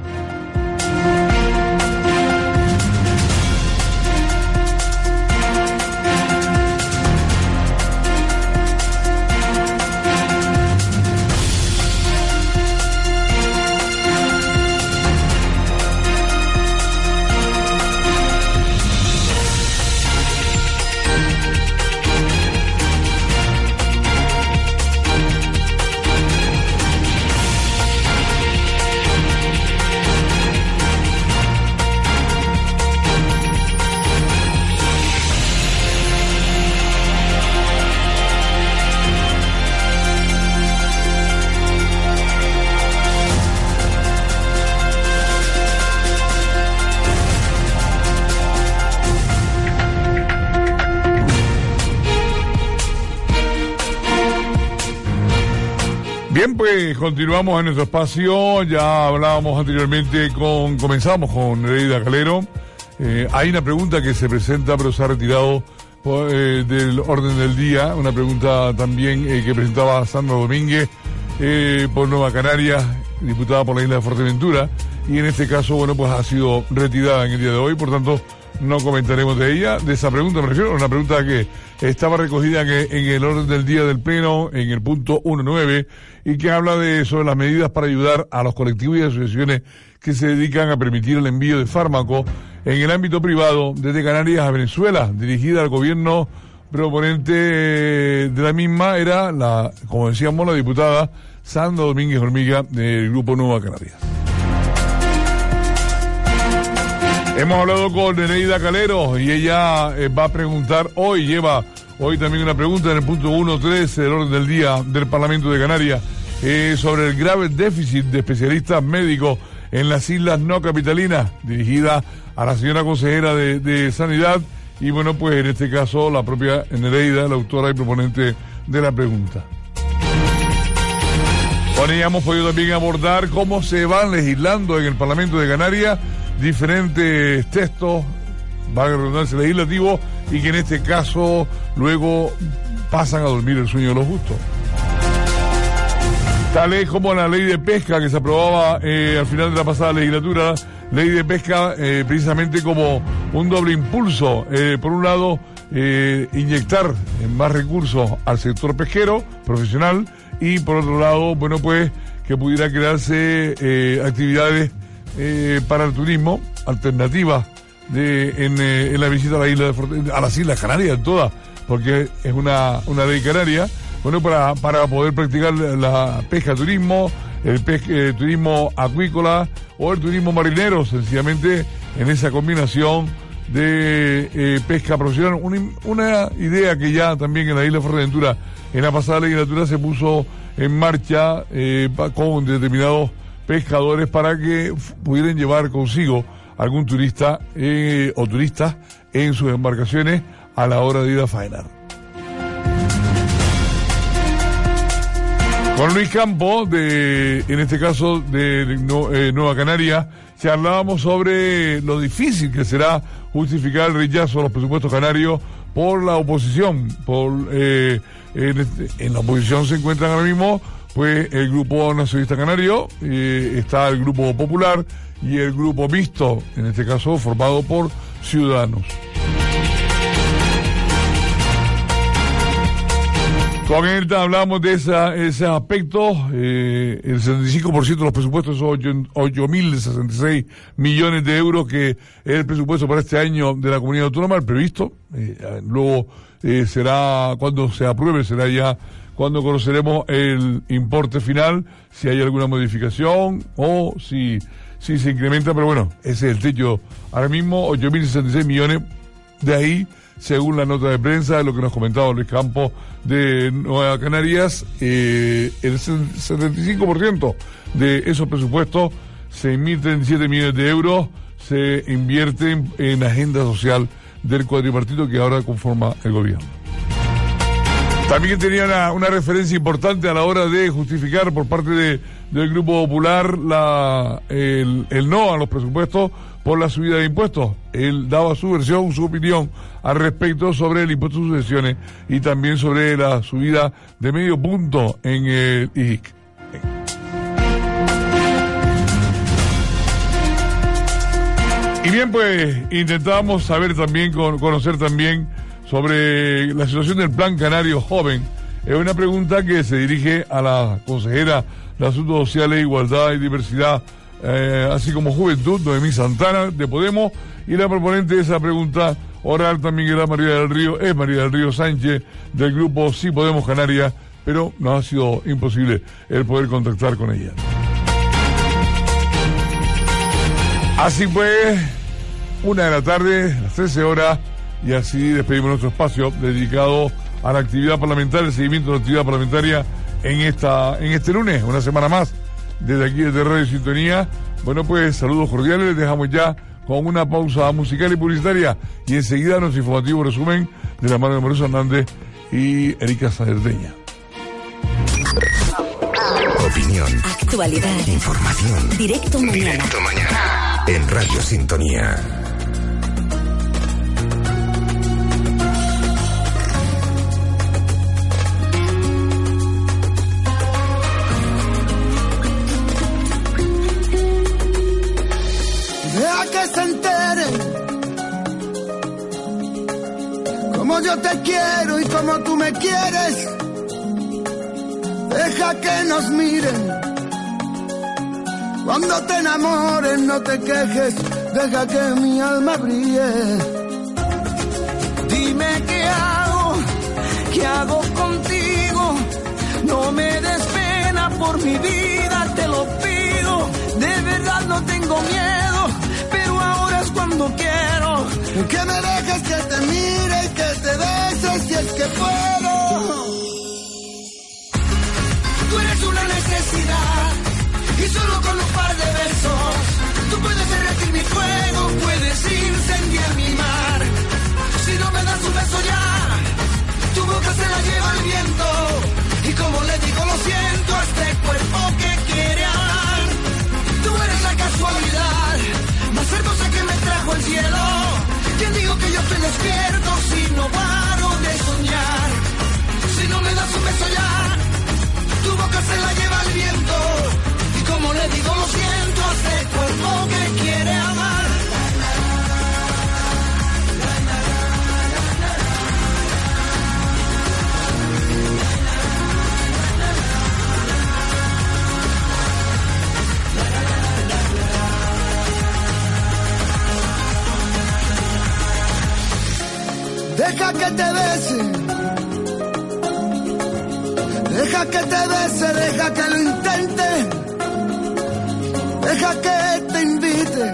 Bien, pues continuamos en nuestro espacio. Ya hablábamos anteriormente comenzamos con Nereida Calero. Hay una pregunta que se presenta, pero se ha retirado del orden del día. Una pregunta también que presentaba Sandra Domínguez por Nueva Canarias, diputada por la isla de Fuerteventura. Y en este caso, bueno, pues ha sido retirada en el día de hoy. Por tanto, no comentaremos de ella. De esa pregunta me refiero a una pregunta que estaba recogida en el orden del día del Pleno, en el punto 1.9, y que habla sobre las medidas para ayudar a los colectivos y asociaciones que se dedican a permitir el envío de fármacos en el ámbito privado desde Canarias a Venezuela, dirigida al gobierno proponente de la misma, era como decíamos, la diputada Sandra Domínguez Hormiga del Grupo Nueva Canarias. Hemos hablado con Nereida Calero y ella va a preguntar lleva hoy también una pregunta en el punto 1.3 del orden del día del Parlamento de Canarias sobre el grave déficit de especialistas médicos en las islas no capitalinas, dirigida a la señora consejera de Sanidad y bueno, pues en este caso la propia Nereida, la autora y proponente de la pregunta. Con ella hemos podido también abordar cómo se van legislando en el Parlamento de Canarias diferentes textos, valga la redundancia, legislativos, y que en este caso luego pasan a dormir el sueño de los justos. Tal es como la ley de pesca que se aprobaba al final de la pasada legislatura, ley de pesca precisamente como un doble impulso. Por un lado, inyectar más recursos al sector pesquero profesional y por otro lado, bueno, pues que pudiera crearse actividades para el turismo, alternativas en la visita a las Islas Canarias, todas, porque es una ley canaria, bueno, para poder practicar la pesca turismo, el turismo acuícola o el turismo marinero, sencillamente en esa combinación de pesca profesional, una idea que ya también en la isla de Fuerteventura en la pasada legislatura se puso en marcha con determinados pescadores para que pudieran llevar consigo algún turista o turistas en sus embarcaciones a la hora de ir a faenar. Con Luis Campos, en este caso de Nueva Canaria, charlábamos sobre lo difícil que será justificar el rechazo a los presupuestos canarios por la oposición. En la oposición se encuentran ahora mismo pues el Grupo Nacionalista Canario, está el Grupo Popular y el Grupo Mixto, en este caso formado por Ciudadanos. Con él hablamos de ese aspecto. El 75% de los presupuestos son 8.066 millones de euros, que es el presupuesto para este año de la comunidad autónoma, el previsto. Luego será, cuando se apruebe, será ya cuando conoceremos el importe final, si hay alguna modificación o si se incrementa, pero bueno, ese es el techo. Ahora mismo, 8.066 millones, de ahí, según la nota de prensa, de lo que nos comentaba Luis Campos de Nueva Canarias, el 75% de esos presupuestos, 6.037 millones de euros, se invierten en agenda social del cuatripartito que ahora conforma el gobierno. También tenía una referencia importante a la hora de justificar por parte del Grupo Popular el no a los presupuestos por la subida de impuestos. Él daba su versión, su opinión al respecto sobre el impuesto de sucesiones y también sobre la subida de medio punto en el IJIC. Y bien, pues intentábamos saber también, conocer también sobre la situación del Plan Canario Joven. Es una pregunta que se dirige a la consejera de Asuntos Sociales, Igualdad y Diversidad, así como Juventud, Noemí Santana, de Podemos, y la proponente de esa pregunta oral también era María del Río Sánchez, del grupo Sí Podemos Canarias, pero nos ha sido imposible el poder contactar con ella. Así pues, 1 de la tarde, las 13 horas, y así despedimos nuestro espacio dedicado a la actividad parlamentaria, el seguimiento de la actividad parlamentaria en este lunes, una semana más, desde aquí, desde Radio Sintonía. Bueno, pues saludos cordiales, les dejamos ya con una pausa musical y publicitaria, y enseguida nuestro informativo resumen de la mano de Mauricio Hernández y Erika Saerdeña. Opinión, actualidad, información, directo mañana. En Radio Sintonía. Deja que se enteren como yo te quiero y como tú me quieres. Deja que nos miren cuando te enamores, no te quejes. Deja que mi alma brille. Dime qué hago contigo. No me des pena por mi vida, te lo pido. De verdad no tengo miedo, pero ahora es cuando quiero. Que me dejes que te mire y que te bese si es que puedo. Tú eres una necesidad y solo con un par de besos tú puedes derretir mi fuego, puedes incendiar mi mar. Si no me das un beso ya, tu boca se la lleva el viento. Y como le digo lo siento a este cuerpo que quiere hablar. Tú eres la casualidad más hermosa que me trajo el cielo. ¿Quién digo que yo estoy despierto si no paro de soñar? Si no me das un beso ya, tu boca se la lleva el viento. Y como le digo lo siento a este cuerpo que quiere amar. Deja que te bese, deja que te bese, deja que lo intente, deja que te invite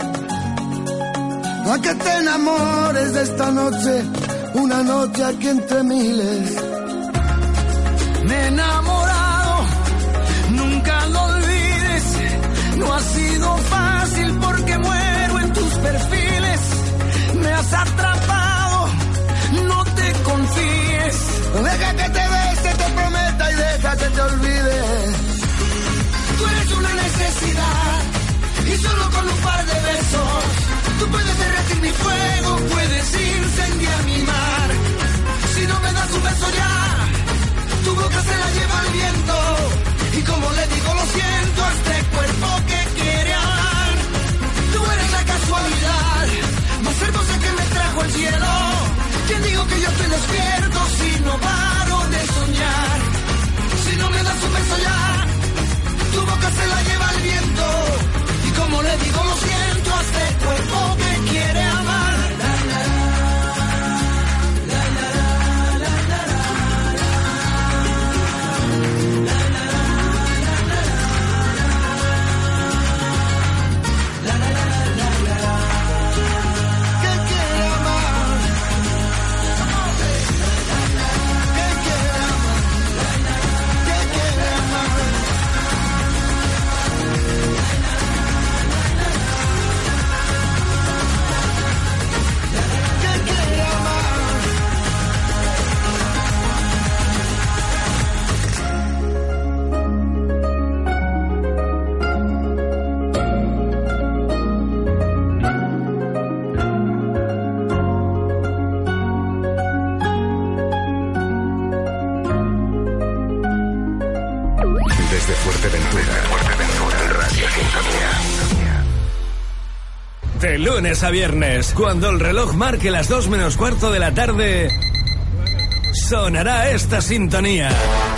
a que te enamores de esta noche, una noche aquí entre miles. me he enamorado, nunca lo olvides, no ha sido fácil porque muero en tus perfiles, me has atrapado, no te confíes, deja que te bese, te prometa y deja que te olvide. Tú eres una necesidad y solo con un par de besos tú puedes derretir mi fuego, puedes incendiar mi mar. Si no me das un beso ya, tu boca se la lleva el viento. Y como le digo lo siento a este cuerpo que quiere amar. Tú eres la casualidad más hermosa que me trajo el cielo. ¿Quién digo que yo estoy despierto si no paro de soñar? Si no me das un beso ya, tu boca se la lleva el viento. Y como le digo lo siento a este cuerpo que quiere amar. De lunes a viernes, cuando el reloj marque las 2 menos cuarto de la tarde, sonará esta sintonía.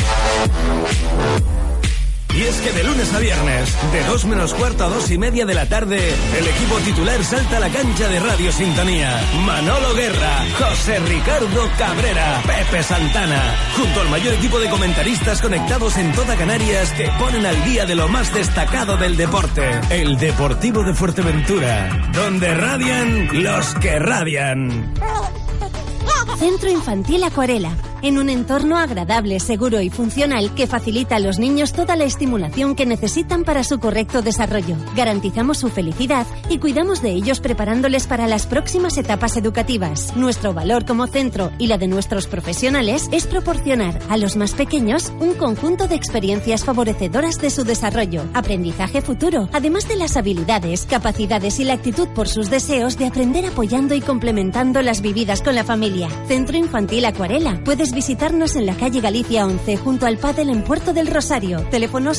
Y es que de lunes a viernes, de 2 menos cuarto a 2 y media de la tarde, el equipo titular salta a la cancha de Radio Sintonía. Manolo Guerra, José Ricardo Cabrera, Pepe Santana, junto al mayor equipo de comentaristas conectados en toda Canarias que ponen al día de lo más destacado del deporte, el Deportivo de Fuerteventura, donde radian los que radian. Centro Infantil Acuarela. En un entorno agradable, seguro y funcional que facilita a los niños toda la estimulación que necesitan para su correcto desarrollo. Garantizamos su felicidad y cuidamos de ellos preparándoles para las próximas etapas educativas. Nuestro valor como centro y la de nuestros profesionales es proporcionar a los más pequeños un conjunto de experiencias favorecedoras de su desarrollo, aprendizaje futuro, además de las habilidades, capacidades y la actitud por sus deseos de aprender apoyando y complementando las vividas con la familia. Centro Infantil Acuarela. Puedes visitarnos en la calle Galicia 11 junto al Pádel en Puerto del Rosario. Teléfono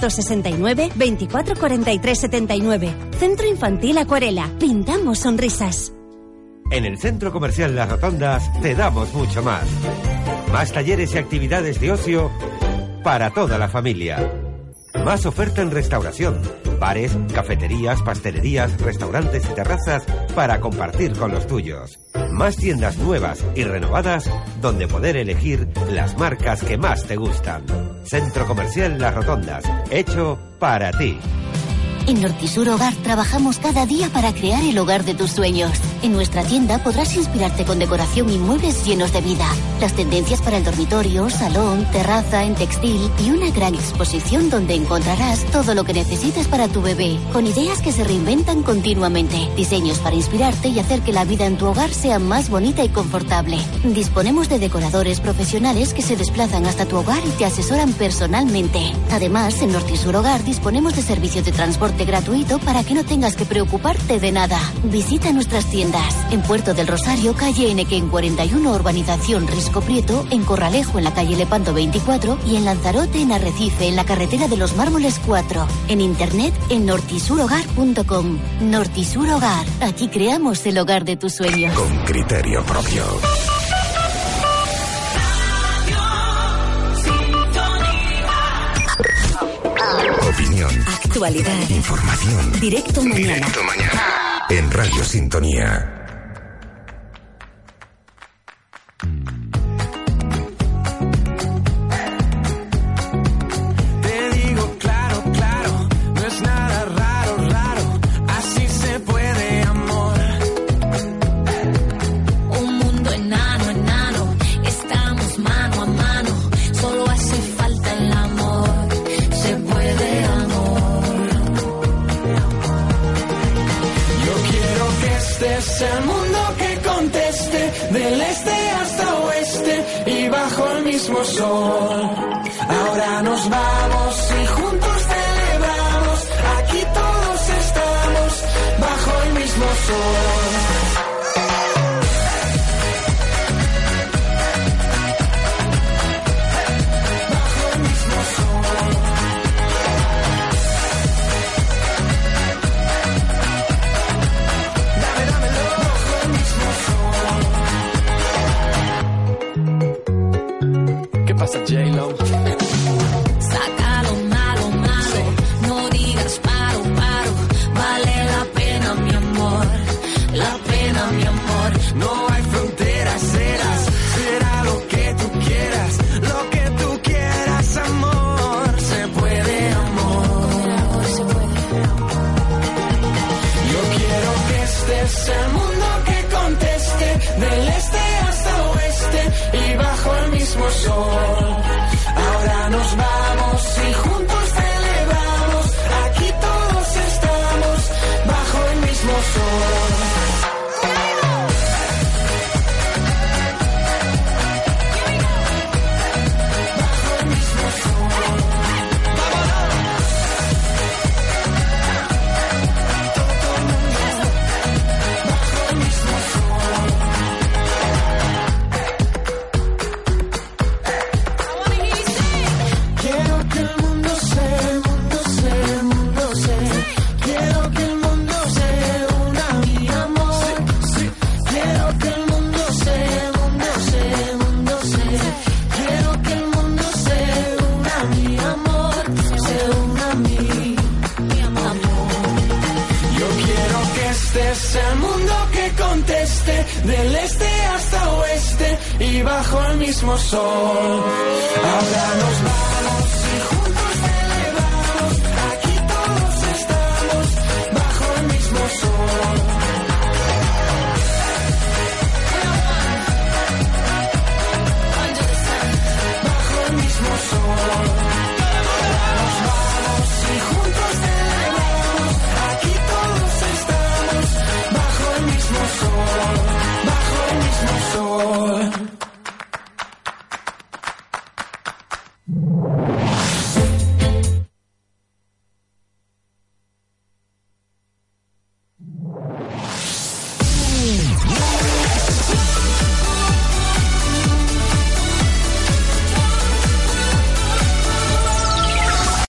669 24 43 79. Centro Infantil Acuarela. Pintamos sonrisas. En el Centro Comercial Las Rotondas te damos mucho más. Más talleres y actividades de ocio para toda la familia. Más oferta en restauración, bares, cafeterías, pastelerías, restaurantes y terrazas para compartir con los tuyos. Más tiendas nuevas y renovadas donde poder elegir las marcas que más te gustan. Centro Comercial Las Rotondas, hecho para ti. En Nortisur Hogar trabajamos cada día para crear el hogar de tus sueños. En nuestra tienda podrás inspirarte con decoración y muebles llenos de vida. Las tendencias para el dormitorio, salón, terraza, en textil y una gran exposición donde encontrarás todo lo que necesites para tu bebé, con ideas que se reinventan continuamente. Diseños para inspirarte y hacer que la vida en tu hogar sea más bonita y confortable. Disponemos de decoradores profesionales que se desplazan hasta tu hogar y te asesoran personalmente. Además, en Nortisur Hogar disponemos de servicio de transporte gratuito para que no tengas que preocuparte de nada. Visita nuestras tiendas en Puerto del Rosario, calle Enequén 41, urbanización Risco Prieto, en Corralejo en la calle Lepanto 24 y en Lanzarote en Arrecife en la carretera de los Mármoles 4. En internet en nortisurhogar.com. Nortisur Hogar, aquí creamos el hogar de tus sueños. Con criterio propio. Opinión. Actualidad. Información. Directo mañana. En Radio Sintonía. Te digo claro, claro, no es nada raro, raro, así se puede, amor. Un mundo enano, enano, estamos mano a mano, solo hace del este hasta oeste y bajo el mismo sol. Ahora nos vamos y juntos celebramos, aquí todos estamos bajo el mismo sol. J-Lo. Saca lo malo, malo, no digas paro, paro, vale la pena mi amor, la pena mi amor. No hay fronteras, será lo que tú quieras, lo que tú quieras, amor, se puede, amor. Yo quiero que este es el mundo que conteste, del este hasta oeste y bajo el mismo sol. Ahora nos vamos y juntos celebramos, aquí todos estamos bajo el mismo sol. Bajo el mismo sol. Todo el mundo bajo el mismo sol. Quiero que el mundo quiero que el mundo se una a mi amor. Quiero que el mundo quiero que el mundo se una a mi amor, se una a mi amor. Yo quiero que este es el mundo que conteste, del este hasta oeste y bajo el mismo sol. Ahora nos vamos y juntos celebramos, aquí todos estamos bajo el mismo sol. Bajo el mismo sol. Nos vamos y juntos celebramos, aquí todos estamos bajo el mismo sol, bajo el mismo sol.